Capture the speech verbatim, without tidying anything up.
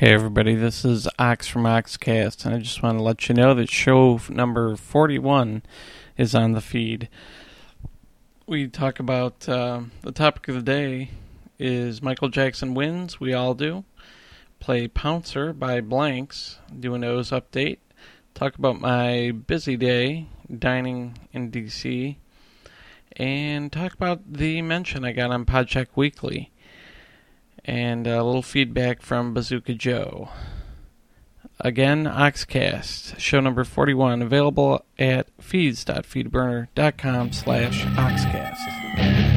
Hey everybody, this is Ox from Oxcast, and I just want to let you know that show number forty-one is on the feed. We talk about, uh, the topic of the day is Michael Jackson wins, we all do. Play Pouncer by Blanks, do an O's update. Talk about my busy day dining in D C, and talk about the mention I got on Podcheck Weekly. And a little feedback from Bazooka Joe. Again, Oxcast, show number forty-one, available at feeds dot feedburner dot com slash Oxcast.